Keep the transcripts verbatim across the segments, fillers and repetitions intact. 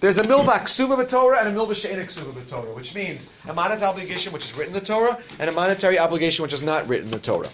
there's a milva ksuva b'Torah and a milva she'ena ksuva b'Torah, which means a monetary obligation which is written in the Torah and a monetary obligation which is not written in the Torah.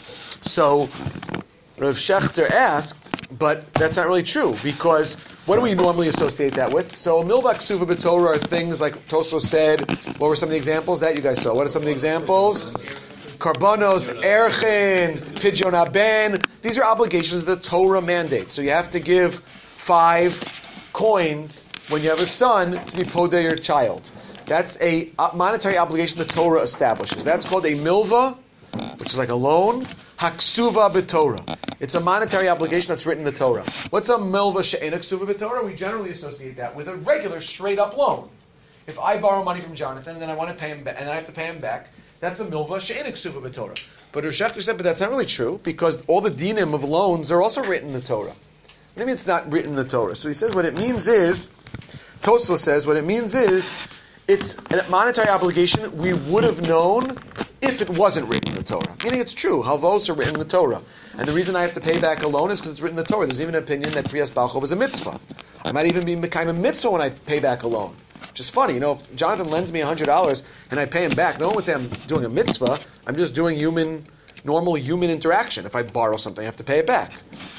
So Rav Shechter asked, but that's not really true, because what do we normally associate that with? So a milva ksuva b'Torah are things like Tosfos said. What were some of the examples that you guys saw? What are some of the examples? Karbonos, Erchin, Pidyon Aben. These are obligations that the Torah mandates. So you have to give five coins when you have a son to be podeh your child. That's a monetary obligation the Torah establishes. That's called a milva, which is like a loan. Haksuva b'Torah. It's a monetary obligation that's written in the Torah. What's a milva she'ena ksuva b'Torah? We generally associate that with a regular straight up loan. If I borrow money from Jonathan and then I want to pay him back, and I have to pay him back, that's a milva she'ena ksuva b'Torah. But Rav Shechter said, but that's not really true, because all the dinim of loans are also written in the Torah. What do you mean it's not written in the Torah? So he says what it means is, Tosfos says what it means is, it's a monetary obligation we would have known if it wasn't written in the Torah. Meaning it's true, halvos are written in the Torah. And the reason I have to pay back a loan is because it's written in the Torah. There's even an opinion that Kriyas Balchov is a mitzvah. I might even be kind of a mitzvah when I pay back a loan. Which is funny, you know, if Jonathan lends me one hundred dollars and I pay him back, no one would say I'm doing a mitzvah. I'm just doing human, normal human interaction. If I borrow something, I have to pay it back.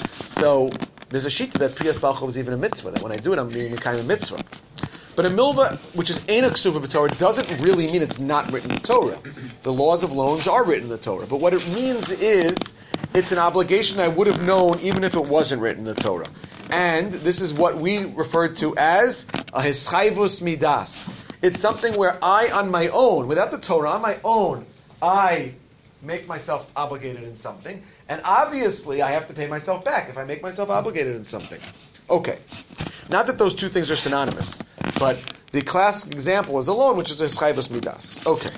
So there's a shita that Kriyas Balchov is even a mitzvah, that when I do it, I'm being kind of a mitzvah. But a milva, which is Eina Ksuva b'Torah, doesn't really mean it's not written in the Torah. The laws of loans are written in the Torah. But what it means is it's an obligation I would have known even if it wasn't written in the Torah. And this is what we refer to as a hischayvus midas. It's something where I, on my own, without the Torah, on my own, I make myself obligated in something. And obviously, I have to pay myself back if I make myself obligated in something. Okay. Not that those two things are synonymous, but the classic example is a loan, which is a hischayvus midas. Okay.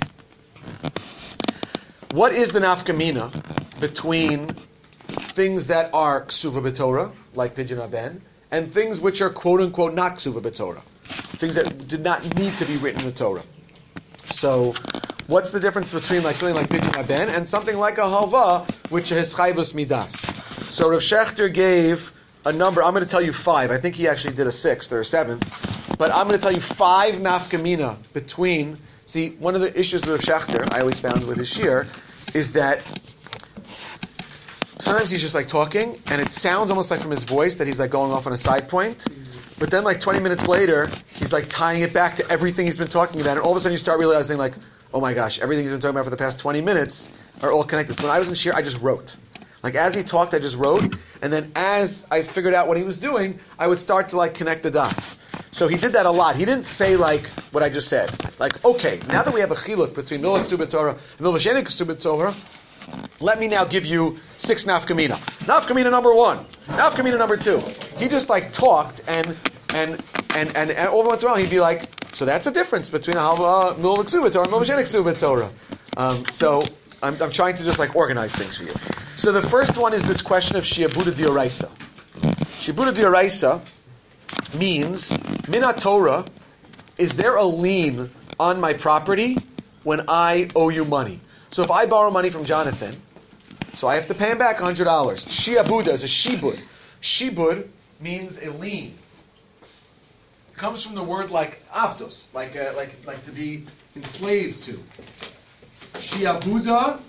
What is the nafkamina between things that are ksuva b'Torah, like Pidyon Aben, and things which are quote-unquote not ksuva b'Torah, things that did not need to be written in the Torah? So, what's the difference between like something like Pidyon Aben and something like a halva, which is hischayvus midas? So Rav Shechter gave a number. I'm going to tell you five. I think he actually did a sixth or a seventh. But I'm going to tell you five nafkamina between... See, one of the issues with Rav Shechter, I always found with his shir, is that sometimes he's just like talking, and it sounds almost like from his voice that he's like going off on a side point. But then like twenty minutes later, he's like tying it back to everything he's been talking about, and all of a sudden you start realizing like, oh my gosh, everything he's been talking about for the past twenty minutes are all connected. So when I was in shir, I just wrote. Like as he talked, I just wrote, and then as I figured out what he was doing, I would start to like connect the dots. So he did that a lot. He didn't say like what I just said. Like, okay, now that we have a chiluk between milva ksuba b'Torah and milva she'ena ksuba b'Torah, let me now give you six nafkamina. Nafkamina number one. Nafkamina number two. He just like talked, and and and and, and over once in a while he'd be like, so that's the difference between a halva milva ksuba b'Torah and milva she'ena ksuba b'Torah. Um, so I'm, I'm trying to just like organize things for you. So the first one is this question of shiabuda d'oraisa. Shiabuda d'oraisa means, Minat Torah, is there a lien on my property when I owe you money? So if I borrow money from Jonathan, so I have to pay him back one hundred dollars. Shiabuda is a shibud. Shibud means a lien. It comes from the word like avdos, like uh, like like to be enslaved to. Shiabuda,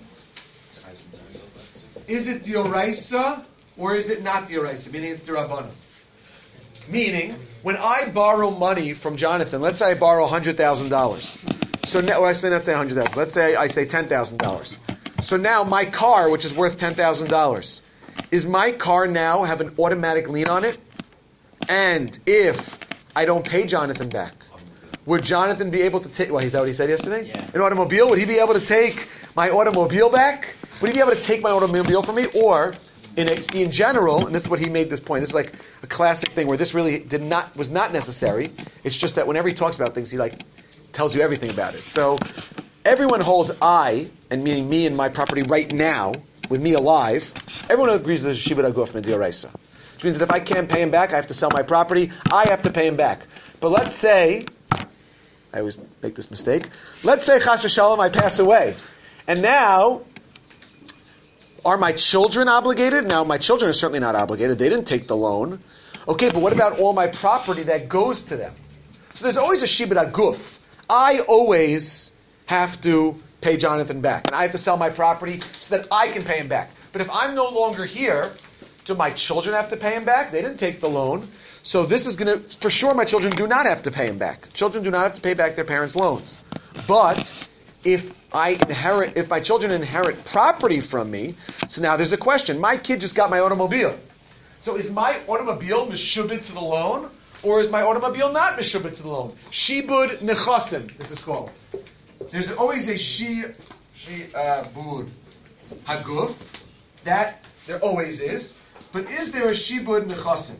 is it d'oraisa or is it not d'oraisa? Meaning it's d'rabbanan. Meaning, when I borrow money from Jonathan, let's say I borrow one hundred thousand dollars. So now, well, I say not say one hundred thousand dollars. Let's say I say ten thousand dollars. So now my car, which is worth ten thousand dollars, is my car now have an automatic lien on it? And if I don't pay Jonathan back, would Jonathan be able to take, well, is that what he said yesterday? Yeah. An automobile? Would he be able to take my automobile back? Would he be able to take my automobile from me? Or, in a, see, in general, and this is what he made this point, this is like a classic thing where this really did not was not necessary. It's just that whenever he talks about things, he like tells you everything about it. So everyone holds I, and meaning me and my property right now, with me alive, everyone agrees there's a shibud aguf mid'oraisa. Which means that if I can't pay him back, I have to sell my property, I have to pay him back. But let's say, I always make this mistake, let's say chas v'shalom I pass away. And now, are my children obligated? Now, my children are certainly not obligated. They didn't take the loan. Okay, but what about all my property that goes to them? So there's always a shibud aguf. I always have to pay Jonathan back, and I have to sell my property so that I can pay him back. But if I'm no longer here, do my children have to pay him back? They didn't take the loan. So this is going to, for sure my children do not have to pay him back. Children do not have to pay back their parents' loans. But if I inherit, if my children inherit property from me, so now there's a question. My kid just got my automobile. So is my automobile meshubed to the loan, or is my automobile not meshubed to the loan? Shibud nechasim, this is called. There's always a shi, shibud haguf. That there always is. But is there a shibud nechasim?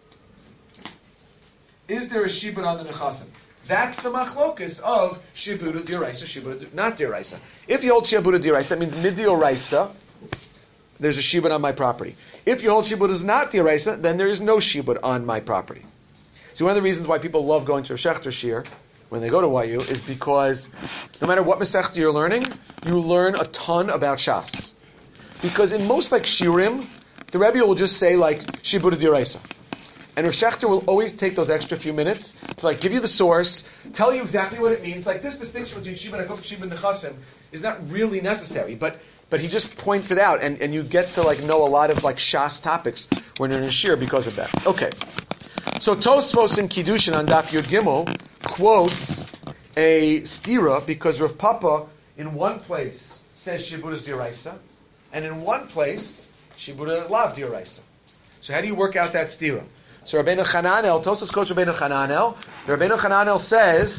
Is there a shibud on the nechasim? That's the machlokus of shibud d'oraisa, shibud not d'oraisa. If you hold shibud d'oraisa, that means mid-d'oraisa, there's a shibud on my property. If you hold shibud is not d'oraisa, then there is no shibud on my property. See, one of the reasons why people love going to a Shechter Shir when they go to Y U is because no matter what Masechta you're learning, you learn a ton about Shas. Because in most like Shirim, the Rebbe will just say like shibud d'oraisa. And Rav Shechter will always take those extra few minutes to like give you the source, tell you exactly what it means. Like this distinction between Shibud Aguf and Shibud Nechasim is not really necessary, but but he just points it out, and, and you get to like know a lot of like Shas topics when you're in a shir because of that. Okay, so Tosfos in Kiddushin on Daf Yud Gimel quotes a stira because Rav Papa in one place says Shibud is d'oraisa, and in one place Shibud lav d'oraisa. So how do you work out that stira? So Rabbeinu Chananel, Tosfos quotes Rabbeinu Chananel. Rabbeinu Chananel says,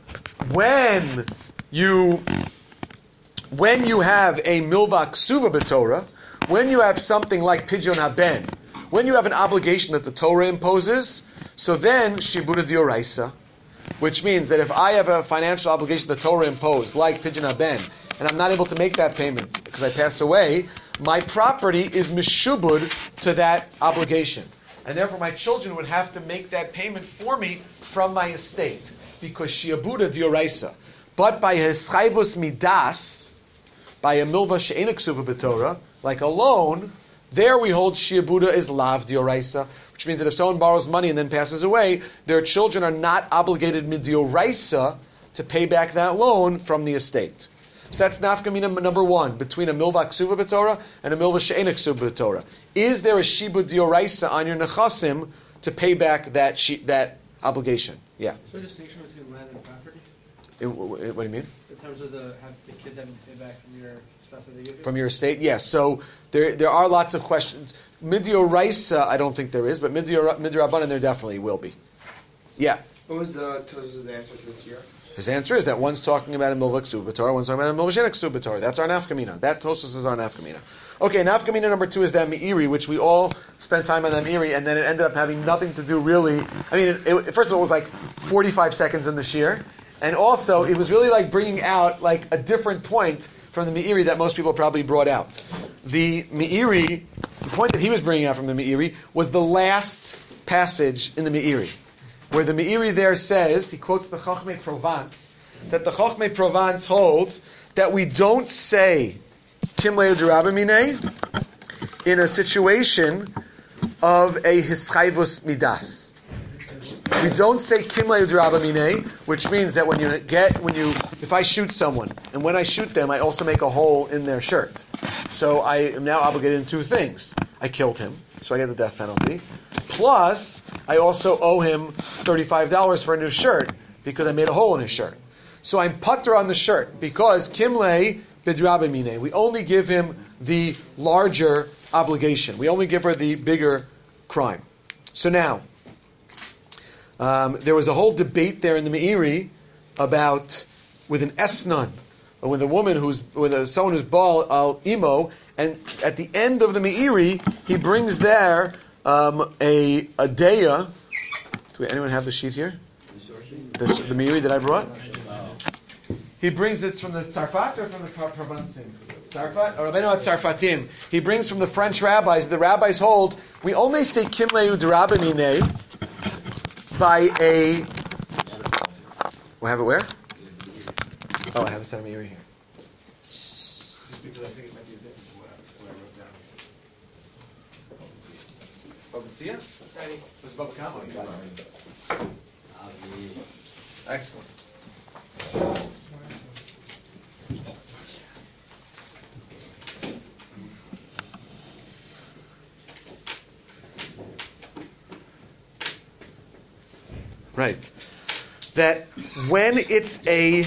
when you when you have a milva ksuva b'Torah, when you have something like pidyon haben, when you have an obligation that the Torah imposes, so then shibud d'oraisa, which means that if I have a financial obligation the Torah imposed, like pidyon haben, and I'm not able to make that payment because I pass away, my property is mishubud to that obligation. And therefore my children would have to make that payment for me from my estate, because shiabuda d'oraisa. But by his chayvus midas, by a milva she'enik suva b'Torah, like a loan, there we hold shiabuda is lav d'oraisa, which means that if someone borrows money and then passes away, their children are not obligated mid-d'oraisa to pay back that loan from the estate. So that's nafkamina number one, between a milva ksuva b'Torah and a milva she'enik suva b'Torah. Is there a shibud d'oraisa on your nechasim to pay back that she, that obligation? Yeah. Is there a distinction between land and property? It, what do you mean? In terms of the have the kids having to pay back from your stuff that they give you? From your estate? Yes. So there there are lots of questions. Mid-d'oraisa, I don't think there is, but mid-d'rabanan there definitely will be. Yeah. What was the Tosfos' answer to this year? His answer is that one's talking about a milva ksuva b'Torah, one's talking about a milva she'enik suva b'Torah. That's our nafkamina. That Tosfos is our nafkamina. Okay, nafkamina number two is that me'iri, which we all spent time on that me'iri, and then it ended up having nothing to do really. I mean, it, it, first of all, it was like forty-five seconds in the shir, and also it was really like bringing out like a different point from the me'iri that most people probably brought out. The me'iri, the point that he was bringing out from the me'iri was the last passage in the me'iri, where the Meiri there says, he quotes the Chachmei Provence, that the Chachmei Provence holds that we don't say Kim Leu D'Rabbamineh in a situation of a Hischayvus Midas. We don't say Kim Leu D'Rabbamineh, which means that when you get, when you, if I shoot someone, and when I shoot them, I also make a hole in their shirt. So I am now obligated in two things. I killed him, so I get the death penalty. Plus, I also owe him thirty-five dollars for a new shirt because I made a hole in his shirt. So I'm putter on the shirt because Kimle B'Drabamine. We only give him the larger obligation. We only give her the bigger crime. So now, um, there was a whole debate there in the Meiri about with an esnan, or with a woman who's with a, someone who's bal al imo, and at the end of the Meiri, he brings there. Um, a a deya. Do anyone have the sheet here? The, the Meiri that I brought. He brings it from the Tzarfat or from the Provencing? Tzarfat or Rabbeinu Tzarfatim. He brings from the French rabbis. The rabbis hold we only say Kimleu D'Rabbamineh by a. We have it where? Oh, I have a set of Meiri here. Just because I think it might be a difference from what I, what I wrote down. Baba Tzia? Was Baba Kama? Excellent. Right. That when it's a...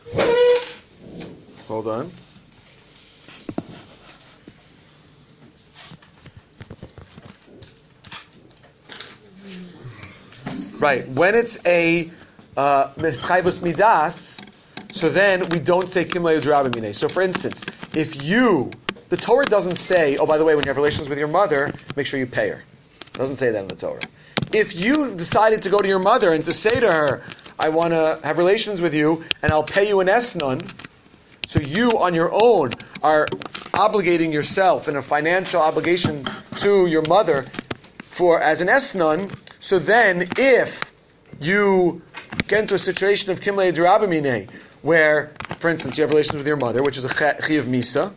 Hold on. Right. When it's a Meschayvus Midas, so then we don't say Kimlei Udrabimine. So for instance, if you... The Torah doesn't say, oh, by the way, when you have relations with your mother, make sure you pay her. It doesn't say that in the Torah. If you decided to go to your mother and to say to her, I want to have relations with you, and I'll pay you an esnon, so you on your own are obligating yourself in a financial obligation to your mother for as an esnon, so then if you get into a situation of Kimlei D'Rabamine, where, for instance, you have relations with your mother, which is a Chi of Misa,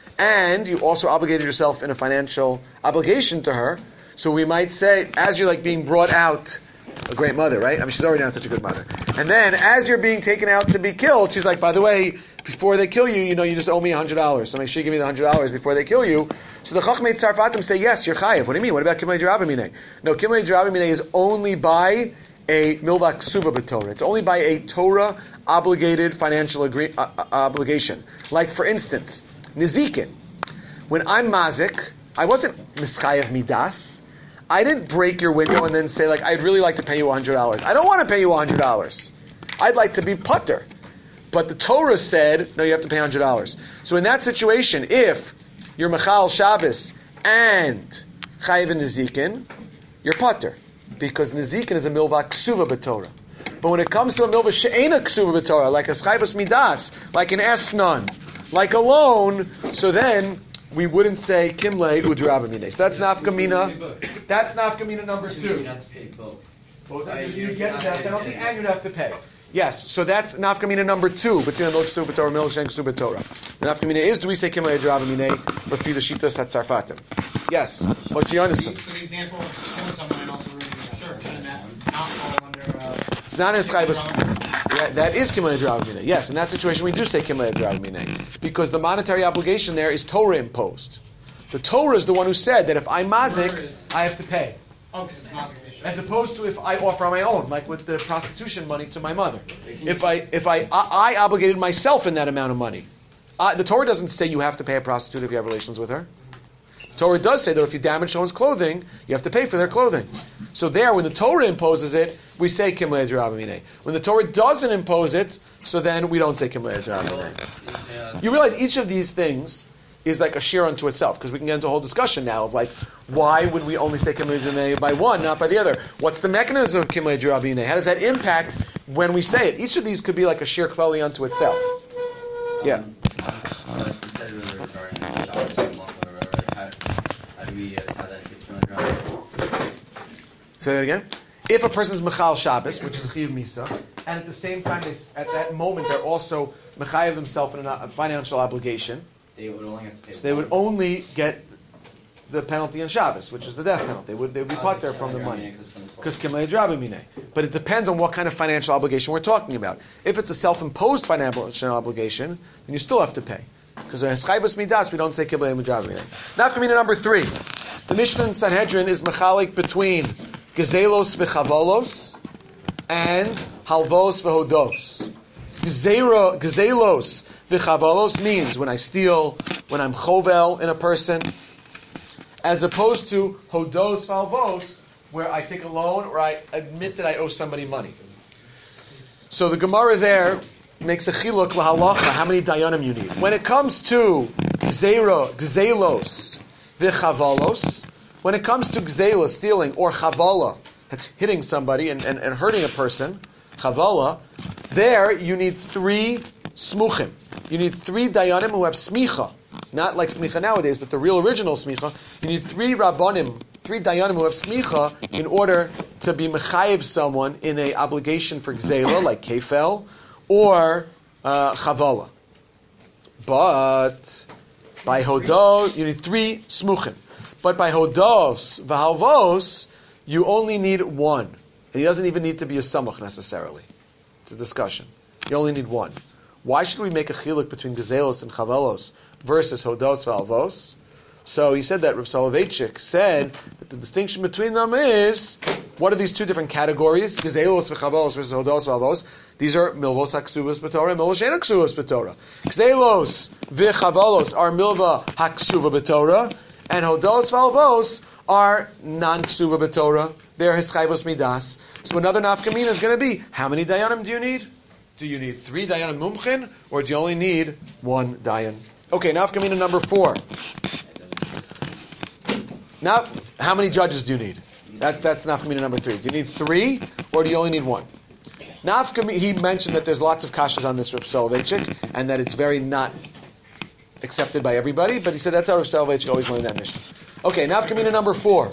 and you also obligated yourself in a financial obligation to her, so we might say, as you're like being brought out, a great mother, right? I mean, she's already not such a good mother. And then, as you're being taken out to be killed, she's like, by the way, before they kill you, you know, you just owe me one hundred dollars. So make sure you give me the one hundred dollars before they kill you. So the Chachmei Tzarfatim say, yes, you're chayav. What do you mean? What about Kimlei D'Rabamine? No, Kimlei D'Rabamine is only by a Milva Ksuva B'Torah. It's only by a Torah-obligated financial agree- uh, uh, obligation. Like, for instance, Nizikin. When I'm mazik, I wasn't Mischayev Midas. I didn't break your window and then say, like, I'd really like to pay you one hundred dollars. I don't want to pay you one hundred dollars. I'd like to be putter. But the Torah said, no, you have to pay one hundred dollars. So in that situation, if you're Mechal Shabbos and Chayiv Nezikin, you're putter. Because Nezikin is a Milva Ksuva B'Torah. But when it comes to a Milva She'ena Ksuva B'Torah, like a Chayvus Midas, like an Esnon, like a loan, so then we wouldn't say Kimlei Udrabamine. So that's nafkamina. That's nafkamina number two. You have to pay both. Both you get that penalty and you'd have to pay. Yes, so that's nafkamina number two between the Milch Ksuba Torah, Milch and Ksuba Torah. The nafkamina is, do we say Kimlei Udrabamine b'fi the Shitas HaTzarfatim? Yes. What's your answer? For the example of killing someone and also ruining a shirt, shouldn't that not fall under? Uh, it's not in Chayvus. That, that is Kimlei D'Rabamine. Yes, in that situation we do say Kimlei D'Rabamine. Because the monetary obligation there is Torah imposed. The Torah is the one who said that if I'm mazik, I have to pay. oh, because it's mazik. As opposed to if I offer on my own, like with the prostitution money to my mother. If I if I I, I obligated myself in that amount of money. Uh, the Torah doesn't say you have to pay a prostitute if you have relations with her. The Torah does say that if you damage someone's clothing, you have to pay for their clothing. So there, when the Torah imposes it, we say Kimlei D'Rabamine. When the Torah doesn't impose it, so then we don't say Kimlei D'Rabamine. You realize each of these things is like a shear unto itself, because we can get into a whole discussion now of like, why would we only say Kimlei D'Rabamine by one, not by the other? What's the mechanism of Kimlei D'Rabamine? How does that impact when we say it? Each of these could be like a shear clearly unto itself. Yeah. Uh, you said earlier regarding Shabbos and Malachim or whatever, how, how do we uh, tie that into Kimlei D'Rabamine? Say that again? If a person's Mechal Shabbos, which is Chiyuv Misa, and at the same time, they, at that moment, they're also Mechayev themselves in a financial obligation, They would only have to pay so they would only get the penalty on Shabbos, which is the death penalty. They would, they would be Oh, put there the from the Kimlei money. D'Rabamine Because Kimlei D'Rabamine. But it depends on what kind of financial obligation we're talking about. If it's a self-imposed financial obligation, then you still have to pay. Because in Chayvus Midas, we don't say Kimlei D'Rabamine. Nafkamina number three. The Mishnah in Sanhedrin is mechalik between Gezelos v'chavolos and halvos v'hodos. Gezero, Gezelos v'chavolos means when I steal, when I'm chovel in a person, as opposed to hodos v'halvos, where I take a loan or I admit that I owe somebody money. So the Gemara there makes a chiluk lahalacha, how many dayanim you need. When it comes to gzera, gzelos, v'chavalos, when it comes to gzela, stealing, or chavala, that's hitting somebody and, and, and hurting a person, chavala, there you need three smuchim. You need three dayanim who have smicha. Not like smicha nowadays, but the real original smicha. You need three rabbanim, three dayanim who have smicha in order to be mechayev someone in a obligation for gzela, like kefel, or uh, chavala. But by hodo, you need three smuchim. But by hodos v'halvos, you only need one. And he doesn't even need to be a samach necessarily. It's a discussion. You only need one. Why should we make a chiluk between gazelos and chavalos versus hodos valvos? So he said that Rav Soloveitchik said that the distinction between them is, what are these two different categories? Gazelos v'chavalos versus hodos valvos. These are milvos haksuvas b'torah and milvos she'en haksuvas b'torah. Gazelos v'chavalos are milva haksuva b'torah, and hodos valvos are non-ksuva b'torah. They're hischayvos midas. So another nafkamina is going to be, how many dayanim do you need? Do you need three dayanim mumchin, or do you only need one dayan? Okay, nafkamina number four. Now, how many judges do you need? That's that's nafkamina number three. Do you need three, or do you only need one? Nafkamina, he mentioned that there's lots of kashas on this Rav Soloveitchik, and that it's very not accepted by everybody, but he said that's how Rav Soloveitchik always learned that mission. Okay, nafkamina number four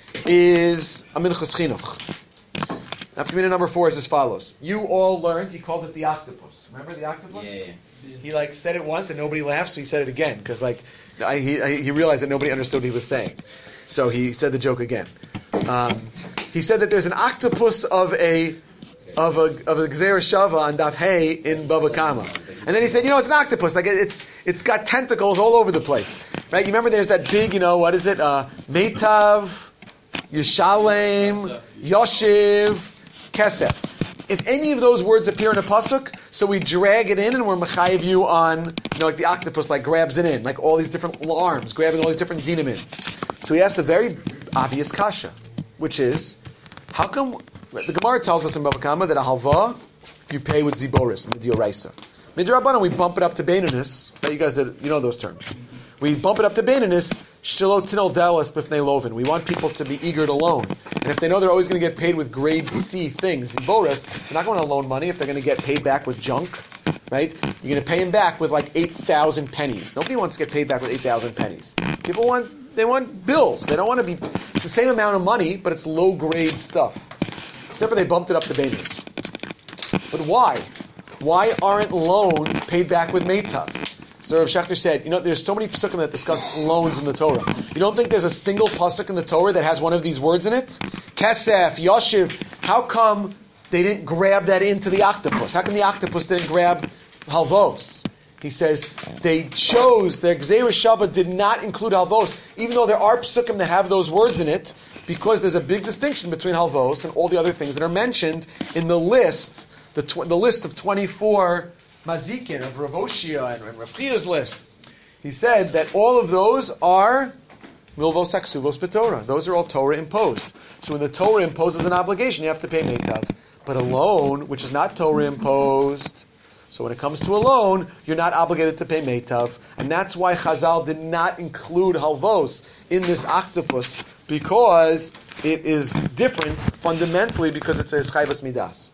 is a minchas chinuch. Nafkamina number four is as follows. You all learned, he called it the octopus. Remember the octopus? Yeah, yeah. He like said it once and nobody laughed, so he said it again because like I, he I, he realized that nobody understood what he was saying, so he said the joke again. Um, he said that there's an octopus of a of a of a gzeira shava on daf hey in Bava Kama, and then he said, you know, it's an octopus, like it's it's got tentacles all over the place, right? You remember there's that big, you know, what is it? Uh, Meitav, Yishalem, Yoshiv, Kesef. If any of those words appear in a pasuk, so we drag it in and we're mechayiv you on, you know, like the octopus like grabs it in, like all these different arms, grabbing all these different dinim in. So he asked a very obvious kasha, which is, how come, the Gemara tells us in Bava Kama that a halva, you pay with ziboris, midioraisa. Midrabanan, we bump it up to baininus, right? You guys did, you know those terms. We bump it up to baininus, shelo tinol dalas b'fnei lovin. We want people to be eager to loan. And if they know they're always going to get paid with grade C things, ziboris, they're not going to loan money if they're going to get paid back with junk, right? You're going to pay them back with like eight thousand pennies. Nobody wants to get paid back with eight thousand pennies. People want, they want bills. They don't want to be, it's the same amount of money, but it's low grade stuff. So therefore they bumped it up to baininus. But why? Why aren't loans paid back with meitav? So Rav Shechter said, you know, there's so many pasukim that discuss loans in the Torah. You don't think there's a single pasuk in the Torah that has one of these words in it? Kesef, Yoshiv. How come they didn't grab that into the octopus? How come the octopus didn't grab halvos? He says they chose, their Gzeira Shava did not include halvos, even though there are pasukim that have those words in it, because there's a big distinction between halvos and all the other things that are mentioned in the list, the, tw- the list of twenty-four Mazikin, of Rav Oshia and, and Rav Chia's list. He said that all of those are milvos haksuvos b'torah. Those are all Torah imposed. So when the Torah imposes an obligation, you have to pay meitav. But a loan, which is not Torah imposed, so when it comes to a loan, you're not obligated to pay meitav. And that's why Chazal did not include halvos in this octopus, because it is different fundamentally, because it's a chayvas midas.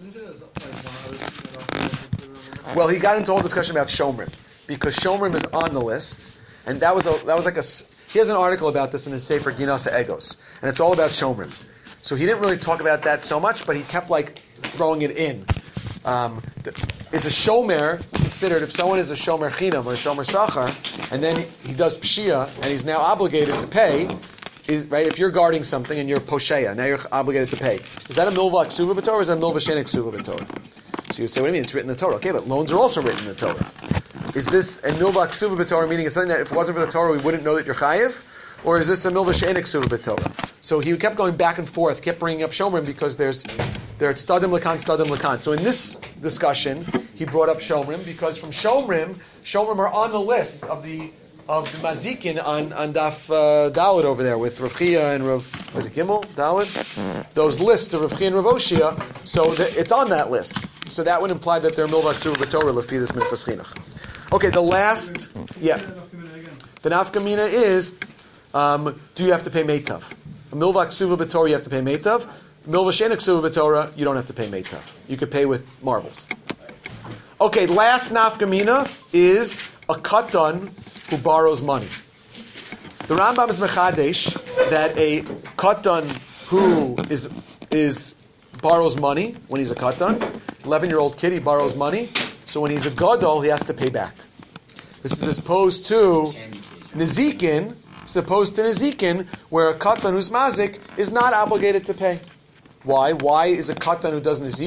Well, he got into a whole discussion about Shomrim, because Shomrim is on the list, and that was a, that was like a. He has an article about this in his Sefer Ginasa Egos, and it's all about Shomrim. So he didn't really talk about that so much, but he kept like throwing it in. Um, is a shomer considered, if someone is a shomer chinam or a shomer sachar, and then he, he does pshia, and he's now obligated to pay, is, right? If you're guarding something and you're posheya, now you're obligated to pay. Is that a milva ksuva b'torah, or is that a milva she'en ksuva b'torah? So you'd say, what do you mean? It's written in the Torah. Okay, but loans are also written in the Torah. Is this a milva ksuva b'torah, meaning it's something that if it wasn't for the Torah, we wouldn't know that you're chayiv? Or is this a milva she'en ksuva b'torah? So he kept going back and forth, kept bringing up Shomrim, because there's there it's stadim lakan, stadim lakan. So in this discussion, he brought up Shomrim, because from Shomrim, Shomrim are on the list of the of the Mazikin on, on Daf uh, Dalit over there with Rav Chia and Rav, was it Gimel? Dalit? Those lists of Rav Chia and Rav Oshia, so th- it's on that list. So that would imply that they're milva ksuva b'torah lefi this minchas chinuch. Okay, the last, yeah. The nafkamina is, um, do you have to pay meitav? A milva ksuva b'torah, you have to pay meitav. Milva she'en ksuva b'torah, you don't have to pay meitav. You could pay with marbles. Okay, last nafkamina is a katan who borrows money. The Rambam is mechadesh that a katan who is is borrows money when he's a katan, eleven-year-old kid, he borrows money, so when he's a gadol, he has to pay back. This is as opposed to nezikin, as opposed to nezikin, where a katan who's mazik is not obligated to pay. Why? Why is a katan who does nezikin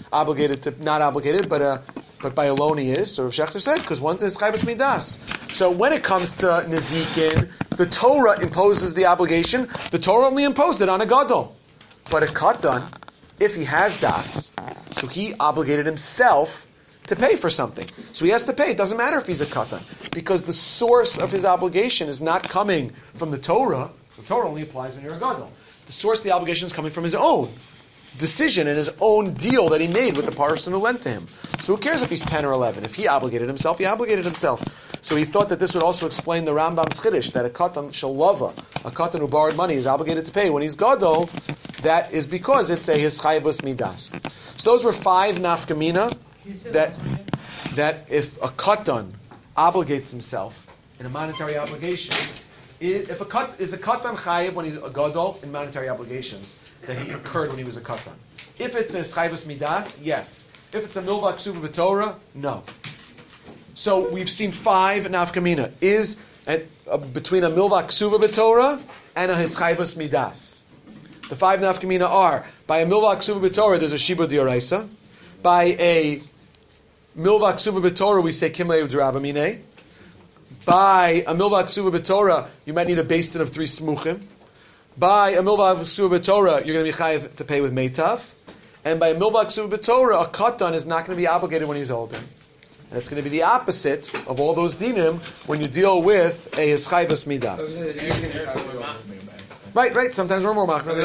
obligated to, not obligated, but uh, but by a loan he is. So Rav Shechter said, because one's is chayvus midas. So when it comes to nezikin, the Torah imposes the obligation. The Torah only imposed it on a gadol. But a katan, if he has das, so he obligated himself to pay for something. So he has to pay. It doesn't matter if he's a katan, because the source of his obligation is not coming from the Torah. The Torah only applies when you're a gadol. The source of the obligation is coming from his own decision and his own deal that he made with the person who lent to him. So who cares if he's ten or eleven? If he obligated himself, he obligated himself. So he thought that this would also explain the Rambam's chiddush, that a katan shalava, a katan who borrowed money, is obligated to pay when he's gadol. That is because it's a his chayvus midas. So those were five nafkamina that that if a katan obligates himself in a monetary obligation, is, if a cut is a katan chayiv when he's a gadol in monetary obligations that he incurred when he was a katan. If it's a chayvus midas, yes. If it's a milvah ksuva b'torah, no. So we've seen five nafkamina is at, uh, between a milvah ksuva b'torah and a chayvus midas. The five nafkamina are by a milvah ksuva b'torah there's a shiba d'oraisa. By a milvah ksuva b'torah we say kimlei u'drabamine. By a milvah ksuva b'torah you might need a basin of three smuchim. By a milvah ksuva b'torah you're going to be chayiv to pay with meitav. And by a milvah ksuva b'torah a katan is not going to be obligated when he's older. And it's going to be the opposite of all those dinim when you deal with a hischayvus midas. Right, right. Sometimes we're more machmir.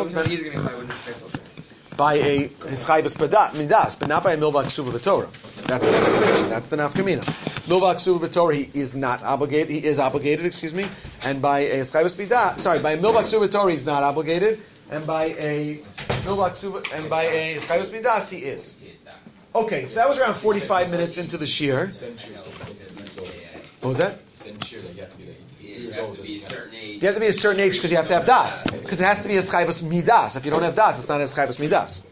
By a hischayvus midas, but not by a milvah ksuva b'torah. That's the distinction. That's the nafkamina. Milvah ksuva b'torah he is not obligated. He is obligated. Excuse me. And by a hischayvus midas, sorry, by a milvah ksuva b'torah he's not obligated. And by a milvah ksuva and by a hischayvus midas he is. Okay, so that was around forty-five minutes into the shir. What was that? You have to be a certain age. You have to be a certain age because you have to have das. Because it has to be a schayvus midas. If you don't have das, it's not a schayvus midas.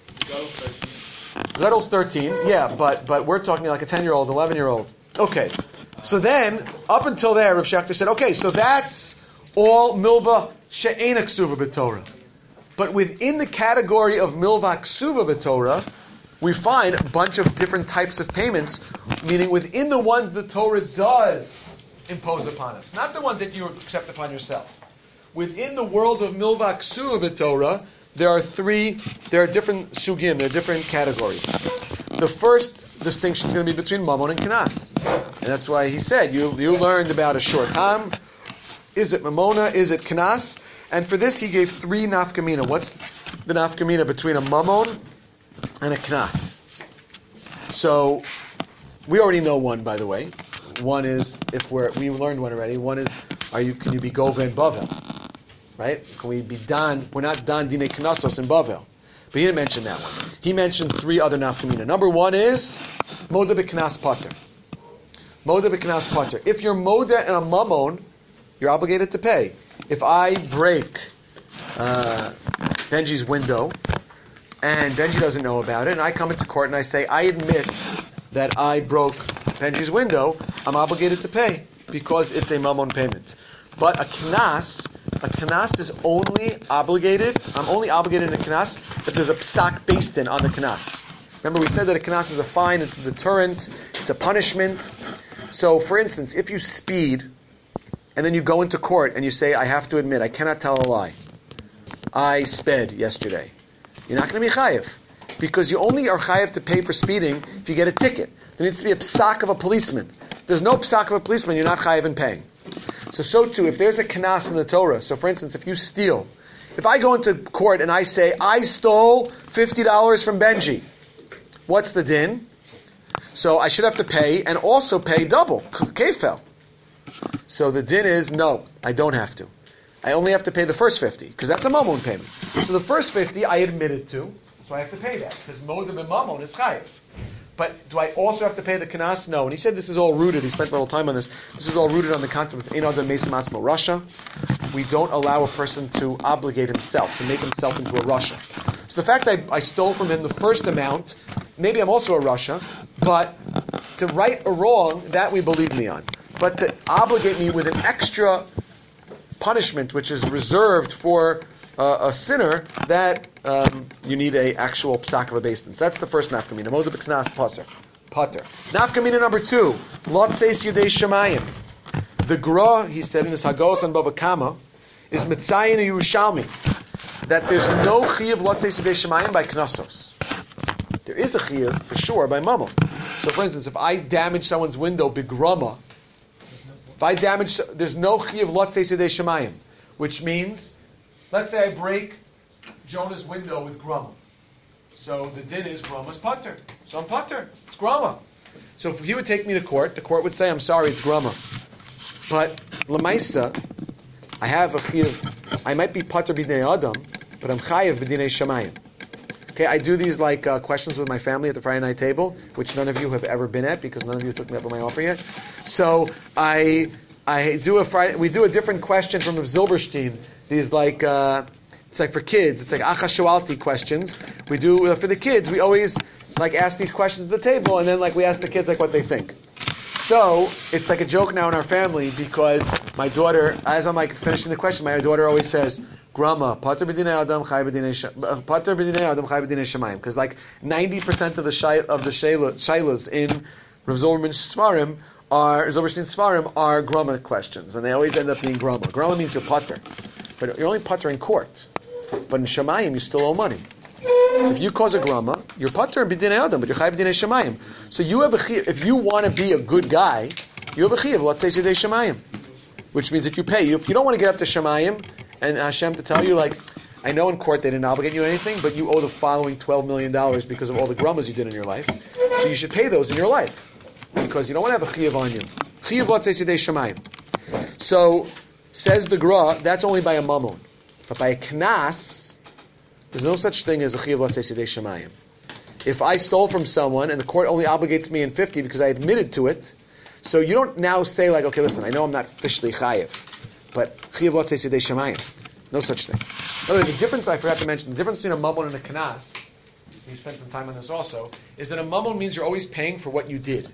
Gadol's thirteen, yeah, but but we're talking like a ten-year-old, eleven-year-old. Okay, so then, up until there, Rav Shechter said, okay, so that's all milva she'ena ksuva b'torah. But within the category of milva ksuva b'torah, we find a bunch of different types of payments, meaning within the ones the Torah does impose upon us, not the ones that you accept upon yourself. Within the world of milvah ksuva b'torah, there are three, there are different sugim, there are different categories. The first distinction is going to be between mammon and knas. And that's why he said, you you learned about a short time. Is it mamona? Is it knas? And for this he gave three nafkamina. What's the nafkamina between a mammon and a knas? So we already know one, by the way. One is if we're we learned one already. One is are you can you be gova in bavel, right? Can we be dan? We're not dan dine knasos in bavel, but he didn't mention that one. He mentioned three other nafkamina. Number one is moda b'knas pater. Moda b'knas pater. If you're moda and a mammon, you're obligated to pay. If I break uh, Benji's window, and Benji doesn't know about it, and I come into court and I say, I admit that I broke Benji's window, I'm obligated to pay because it's a mammon payment. But a knas, a knas is only obligated, I'm only obligated in a knas if there's a psak based in on the knas. Remember we said that a knas is a fine, it's a deterrent, it's a punishment. So for instance, if you speed, and then you go into court and you say, I have to admit, I cannot tell a lie. I sped yesterday. You're not going to be chayiv. Because you only are chayiv to pay for speeding if you get a ticket. There needs to be a psak of a policeman. If there's no psak of a policeman, you're not chayiv in paying. So, so too, if there's a knas in the Torah, so for instance, if you steal, if I go into court and I say, I stole fifty dollars from Benji, what's the din? So I should have to pay, and also pay double, kefel. So the din is, no, I don't have to. I only have to pay the first fifty, because that's a mammon payment. So the first fifty I admitted to, so I have to pay that, because modim and mammon is chayiv. But do I also have to pay the knas? No. And he said this is all rooted, he spent a little time on this, this is all rooted on the concept of Ein Adam Mesim Atzmo Rasha. We don't allow a person to obligate himself, to make himself into a Rasha. So the fact that I, I stole from him the first amount, maybe I'm also a Rasha, but to right or wrong, that we believe me on. But to obligate me with an extra punishment which is reserved for uh, a sinner, that um, you need a actual psak of a basin. So that's the first nafkamina. Moda b'knas paser. Potter. Nafkamina number two. Lot seis yudei shemayim. The Gra, he said in his Hagos on Bava Kama, is Mitzayin Yerushalmi, that there's no Chiyav Lot seis yudei shemayim by Knossos. There is a Chiyav, for sure, by Mamon. So for instance, if I damage someone's window, Bigrama, if I damage, there's no Chiyav Lot seis yudei shemayim, which means, let's say I break Jonah's window with Grama. So the din is Grama's Pater. So I'm Pater. It's Grama. So if he would take me to court, the court would say, I'm sorry, it's Grama. But Lamaisa, I have a Chiyav, I might be Pater b'dinei Adam, but I'm Chayav b'dinei Shemayim. Okay, I do these like uh, questions with my family at the Friday night table, which none of you have ever been at because none of you took me up on my offer yet. So I I do a Friday, we do a different question from Rav Zilberstein. These like, uh, it's like for kids, it's like Achashualti questions. We do, uh, for the kids, we always like ask these questions at the table and then like we ask the kids like what they think. So, it's like a joke now in our family because my daughter, as I'm like finishing the question, my daughter always says, Grama, Pater b'dinei Adam, Chay b'dinei Pater b'dinei Adam, Chay b'dinei Shemayim. Because like ninety percent of the shay, of the shaylas in Rav Zilberman's Svarim are, Zilberstein's Svarim are Grama questions. And they always end up being Grama. Grama means you're Pater. But you're only Pater in court. But in Shemayim, you still owe money. So if you cause a grama, you're pater and b'dinei adam, but you're chayav b'dinei shemayim. So you have a chiyuv, if you want to be a good guy, you have a chiyuv, let's say yudei shemayim, which means that you pay. If you don't want to get up to shemayim, and Hashem to tell you, like, I know in court they didn't obligate you anything, but you owe the following twelve million dollars because of all the gramas you did in your life. So you should pay those in your life, because you don't want to have a chiyuv on you. Chiyuv let's say yudei shemayim. So, says the Gra, that's only by a mamon. But by a knas, there's no such thing as a chiyuv let's say yudei shemayim. If I stole from someone and the court only obligates me in fifty because I admitted to it, so you don't now say like, okay, listen, I know I'm not officially chayiv, but chiyuv let's say yudei shemayim. No such thing. By the way, the difference I forgot to mention, the difference between a mamon and a knas, we spent some time on this also, is that a mamon means you're always paying for what you did.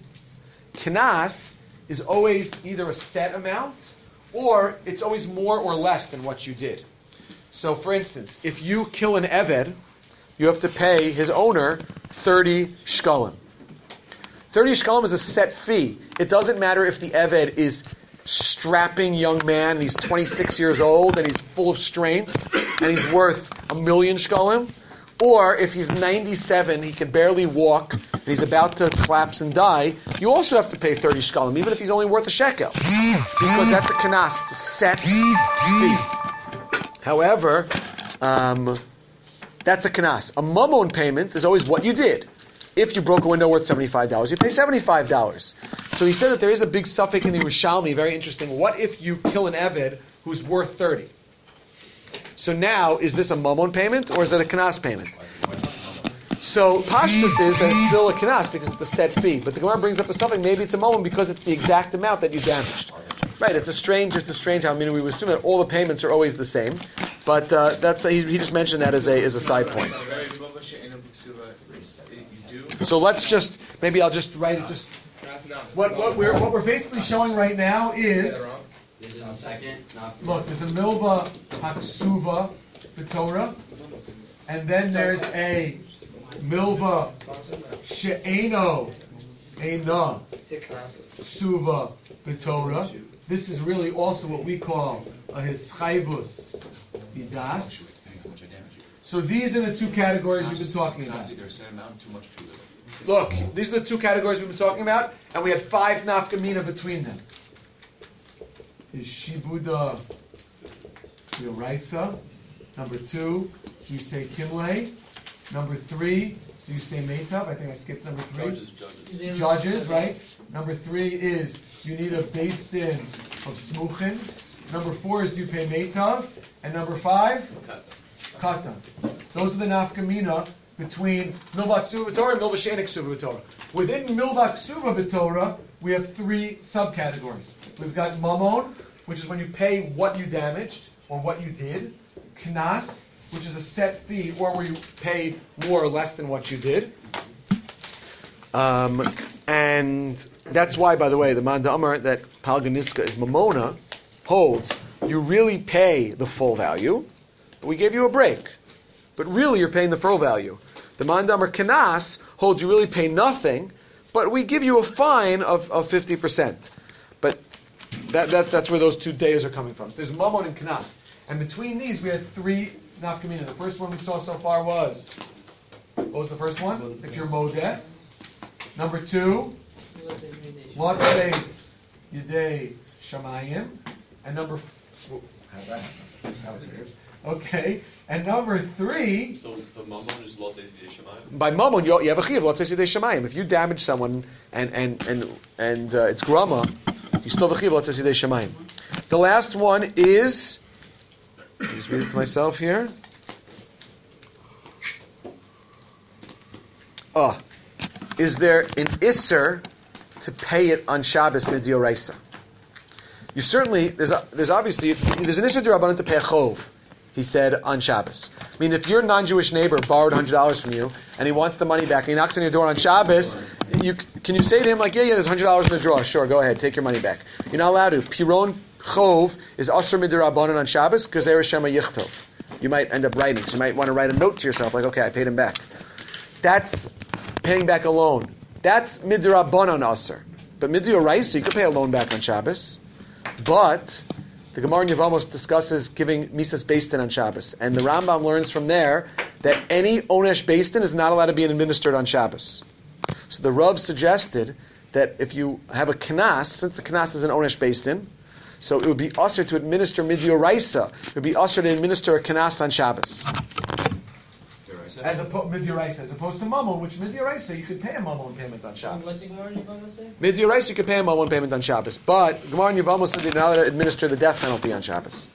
Knas is always either a set amount or it's always more or less than what you did. So, for instance, if you kill an Eved, you have to pay his owner thirty shkalim. thirty shkalim is a set fee. It doesn't matter if the Eved is strapping young man, and he's twenty-six years old, and he's full of strength, and he's worth a million shkalim, or if he's ninety-seven, he can barely walk, and he's about to collapse and die, you also have to pay thirty shkalim, even if he's only worth a shekel. Because that's a kanas, it's a set fee. However, um, that's a kanas. A mamon payment is always what you did. If you broke a window worth seventy-five dollars, you pay seventy-five dollars. So he said that there is a big suffix in the Yerushalmi, very interesting. What if you kill an Eved who's worth thirty? So now, is this a mamon payment or is it a kanas payment? So Pashtus is that it's still a kanas because it's a set fee. But the Gemara brings up the suffix, maybe it's a mamon because it's the exact amount that you damaged. Right, it's a strange, it's a strange. I mean, we would assume that all the payments are always the same, but uh, that's he, he just mentioned that as a as a side point. So let's just maybe I'll just write it. Just what what we're what we're basically showing right now is This is the second. look. There's a milva haksuva b'Torah, and then there's a milva she'eno ena suva b'Torah. This is really also what we call a hischaibus bidas. So these are the two categories we've been talking about. Look, these are the two categories we've been talking about, and we have five nafkamina between them. Is shibuda yoraisa. Number two, do you say kimle? Number three, do you say meitav? I think I skipped number three. Judges, judges. Judges, right? Number three is, do you need a based in of smuchin? Number four is, do you pay meitav? And number five? Kata. Those are the nafkamina between milva ksuva b'Torah and milva she'enik ksuva b'Torah. Within milva ksuva b'Torah, we have three subcategories. We've got mamon, which is when you pay what you damaged or what you did. Knas, which is a set fee, or where you pay more or less than what you did. Um, and that's why, by the way, the Manda Amar that Palganiska is Mamona holds you really pay the full value, but we gave you a break. but really you're paying the full value. The Mandamer Kanas holds you really pay nothing, but we give you a fine of, of fifty percent. But that, that that's where those two days are coming from. There's Mammon and Kanas. And between these we had three nafkamina. The first one we saw so far was, what was the first one? If you're Modeh. Number two, what says Yidei Shamayim. And number, oh, how'd that happen? That was weird. Okay. And number three, So the Mammon is Lot Yidei Shamayim? by Mammon, you, you have a chiv, let's say Yidei Shamayim. If you damage someone and and and and uh, it's grama, you still have a chiv, let's say Yidei Shamayim. The last one is, just read it to myself here. Oh, is there an isser to pay it on Shabbos midioraisa? You certainly, there's a, there's obviously, there's an isser d'Rabbanan to pay a chov, he said, on Shabbos. I mean, if your non-Jewish neighbor borrowed one hundred dollars from you, and he wants the money back, and he knocks on your door on Shabbos, you, can you say to him, like, yeah, yeah, there's one hundred dollars in the drawer, sure, go ahead, take your money back. You're not allowed to. Piron chov is asr mid'Rabbanan on Shabbos, because there is shema yichtov. You might end up writing, so you might want to write a note to yourself, like, okay, I paid him back. That's paying back a loan. That's mid'Rabbanan asr. But mid'Oraisa, you could pay a loan back on Shabbos. But the Gemara in Yevamos discusses giving Misas Beistin on Shabbos. And the Rambam learns from there that any Onesh Beistin is not allowed to be administered on Shabbos. So the Rav suggested that if you have a Knas, since the Knas is an Onesh Beistin, so it would be usher to administer mid'Oraisa. It would be usher to administer a Knas on Shabbos. As opposed mid'Oraisa, as opposed to Mammon, which mid'Oraisa you could pay a Mammon payment on Shabbos. What's the Gemara in Yevamos say? Mid'Oraisa you could pay a Mammon payment on Shabbos, but Gemara in Yevamos said you're not allowed to administer the death penalty on Shabbos.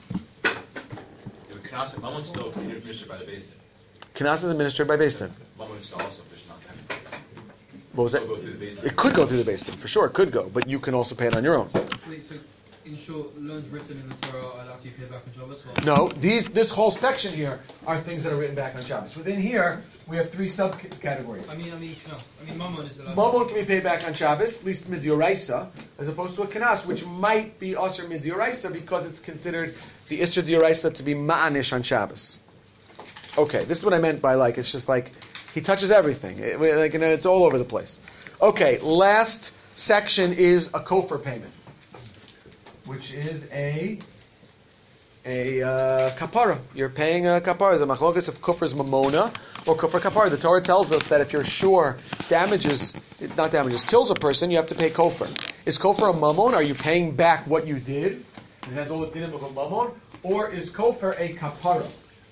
Mammon's still administered by the Beis Din. Knas is administered by Beis Din. Mammon is also, there's not technically. What was that? It'll go through the Beis Din. It could go through the Beis Din, for sure. It could go, but you can also pay it on your own. Wait, so in short, loans written in the Torah are allowed to be paid back on Shabbos? Well, No, these this whole section here are things that are written back on Shabbos. Within here, we have three subcategories. I mean, I mean, no. I mean, Mammon is allowed. Mammon can be paid back on Shabbos, at least mid'Oraisa, as opposed to a Knas, which might be Asr mid'Oraisa because it's considered the Isra d'Oraisa to be Ma'anish on Shabbos. Okay, this is what I meant by like, it's just like, he touches everything. It, like, you know, it's all over the place. Okay, last section is a kofar payment, which is a a uh, kapara. You're paying a kapara. The machlokas of kufr is mamona or kufr kapara. The Torah tells us that if you're sure damages, not damages, kills a person, you have to pay kofar. Is kofar a mamon? Are you paying back what you did? And it has all the dinim of a mamon. Or is kofar a kapara?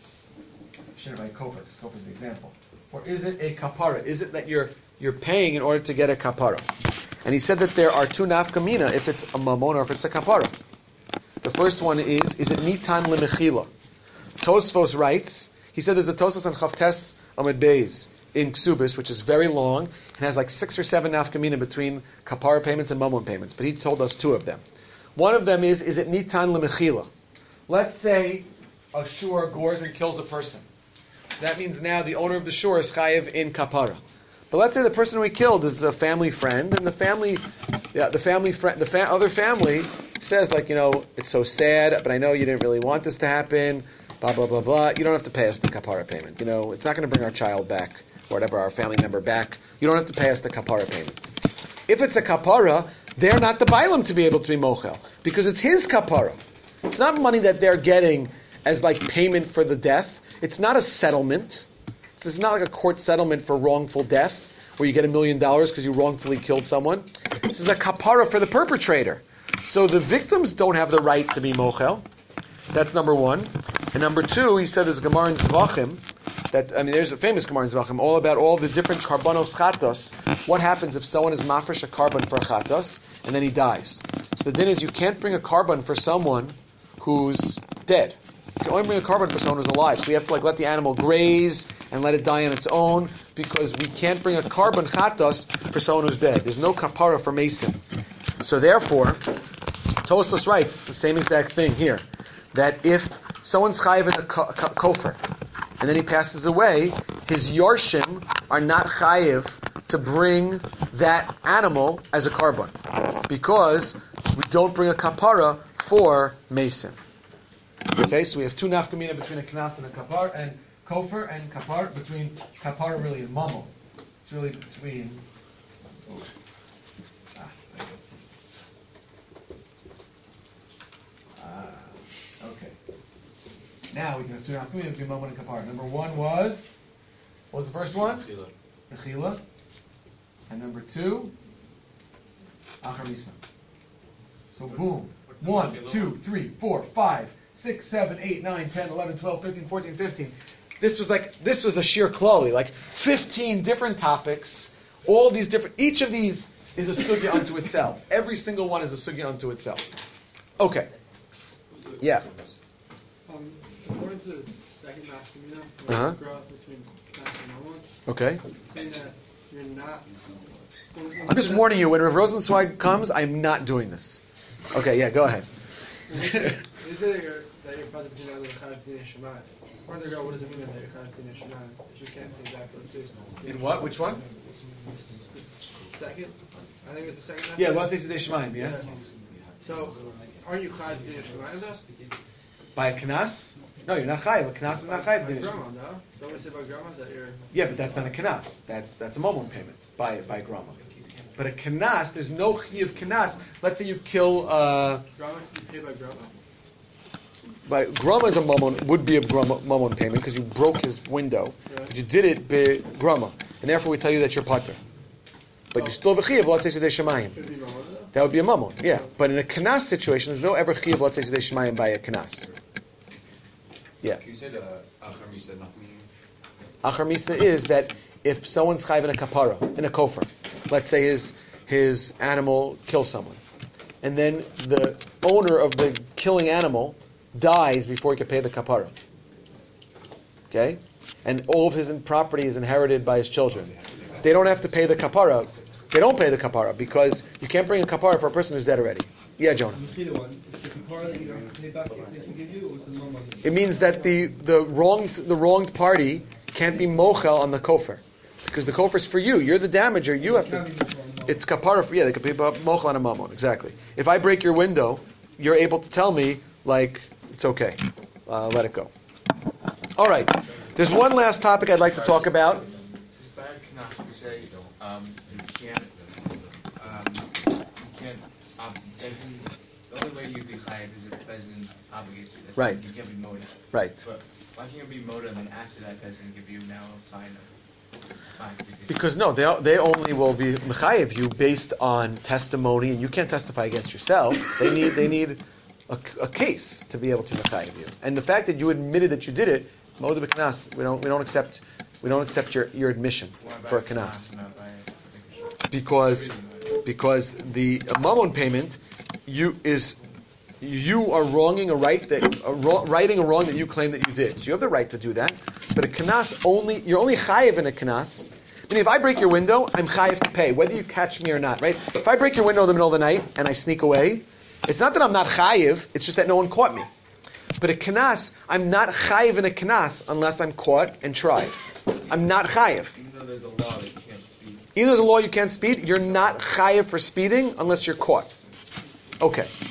I shouldn't write kofar because kofar is the example. Or is it a kapara? Is it that you're you're paying in order to get a kapara? And he said that there are two nafkamina if it's a mamon or if it's a kapara. The first one is, is it nitan lemechila? Tosfos writes, he said there's a Tosfos on Chavtes Amid Beis in Ksubis, which is very long, and has like six or seven nafkamina between kapara payments and mamon payments, but he told us two of them. One of them is, is it nitan lemechila? Let's say a shore gores and kills a person. So that means now the owner of the shore is chayiv in kapara. But let's say the person who he killed is a family friend, and the family, yeah, the family friend, the fa- other family says, like, you know, it's so sad, but I know you didn't really want this to happen. Blah blah blah blah. You don't have to pay us the kapara payment. You know, it's not going to bring our child back, or whatever, our family member back. You don't have to pay us the kapara payment. If it's a kapara, they're not the bailam to be able to be mochel because it's his kapara. It's not money that they're getting as like payment for the death. It's not a settlement. This is not like a court settlement for wrongful death, where you get a million dollars because you wrongfully killed someone. This is a kapara for the perpetrator. So the victims don't have the right to be mochel. That's number one. And number two, he said there's a Gemara in Zvachim, that, I mean, there's a famous Gemara in Zvachim, all about all the different karbanos chatos. What happens if someone is mafresh a carbon for a chatos, and then he dies? So the din is you can't bring a carbon for someone who's dead. You can only bring a carbon for someone who's alive. So we have to like let the animal graze and let it die on its own, because we can't bring a carbon chatos for someone who's dead. There's no kapara for mason. So therefore, Tosfos writes the same exact thing here, that if someone's chayiv in a ko- ko- kofar, and then he passes away, his yorshim are not chayiv to bring that animal as a carbon, because we don't bring a kapara for mason. Okay, so we have two nafkamina between a knas and a kapar, and kofar and kapar, between kapar really and mamon. It's really between. Oh. Ah, there you go. Ah, okay. Now we can have two nafkamina between mamon and kapar. Number one was, what was the first one? Mechila. And number two, achar misa. So boom. One, two, three, four, five, six, seven, eight, nine, ten, eleven, twelve, thirteen, fourteen, fifteen. This was like this was a sheer klali, like fifteen different topics, all these different each of these is a sugya unto itself. Every single one is a sugya unto itself. Okay. Yeah. Um, according to the second nafkamina, Uh-huh. growth between Knas and Mamon, Okay. saying that you're not. when- when I'm just you- warning you, when Rav Rosenzweig comes, I'm not doing this. Okay, yeah, go ahead. When you say you say that you're that you're part of the Chayav Dinei Shemai. According to the girl, what does it mean that you're Chayav Dinei Shemai? If you can't pay back, let's say. In what? Which one? The second, I think it was the second. Yeah, nafkamina. what is the Shemaim, yeah? So, aren't you Chayav Dinei Shemai though? By a knas? No, you're not chayiv. A knas is not chayiv. By Dinesh. grandma, no? Don't we say about grandma that you're? Yeah, but that's not a knas. That's that's a momon payment by by grandma. But a knas, there's no chiyuv knas. Let's say you kill. Uh, Grandma can be paid by grandma. by grandma is a momon would be a grandma momon payment because you broke his window, but you did it by grandma, and therefore we tell you that you're pater. But you still have a chiyuv. Let's say sudei shemayim. Could be grandma though. That would be a mamon. Yeah, but in a knas situation, there's no ever chiyuv. Let's say sudei shemayim by a knas. Yeah. Can you say the Achar Misa Nachmini? Achar Misa is that if someone's chayv in a kapara, in a kofar, let's say his his animal kills someone, and then the owner of the killing animal dies before he can pay the kapara. Okay? And all of his property is inherited by his children. They don't have to pay the kapara. They don't pay the kapara because you can't bring a kapara for a person who's dead already. Yeah, Jonah. The one, is the kapara that you don't have to pay back if they can give you, or is the mama? It means that the, the wronged the wronged party can't be mochel on the kofar. Because the kofar is for you. You're the damager. You have to. It's kapara for yeah. They could be mochel on a mamon. Exactly. If I break your window, you're able to tell me like it's okay. Uh, let it go. All right. There's one last topic I'd like to talk about. By Knas, you say um, you can't, um, you can't, um, doesn't- the only way you'd be chayav is if the peasant obligates you. That's Right. why You can't be moda. Right. But why can't you be moda and then after that peasant give you now a sign of fine? Because no, they they only will be mechayev you based on testimony, and you can't testify against yourself. They need they need a, a case to be able to mechayev you. And the fact that you admitted that you did it, moda b'knas, we don't we don't accept we don't accept your, your admission Why by for a a knas. not by a- Because because the mamon payment you is you are wronging a right that a wrong, righting a wrong that you claim that you did. So you have the right to do that. But a knas only you're only chayiv in a knas. I mean, if I break your window, I'm chayiv to pay, whether you catch me or not, right? If I break your window in the middle of the night and I sneak away, it's not that I'm not chayiv, it's just that no one caught me. But a knas, I'm not chayiv in a knas unless I'm caught and tried. I'm not chayiv. Even though there's a law that you can't speed. Either there's a law you can't speed, you're not chayiv for speeding unless you're caught. Okay.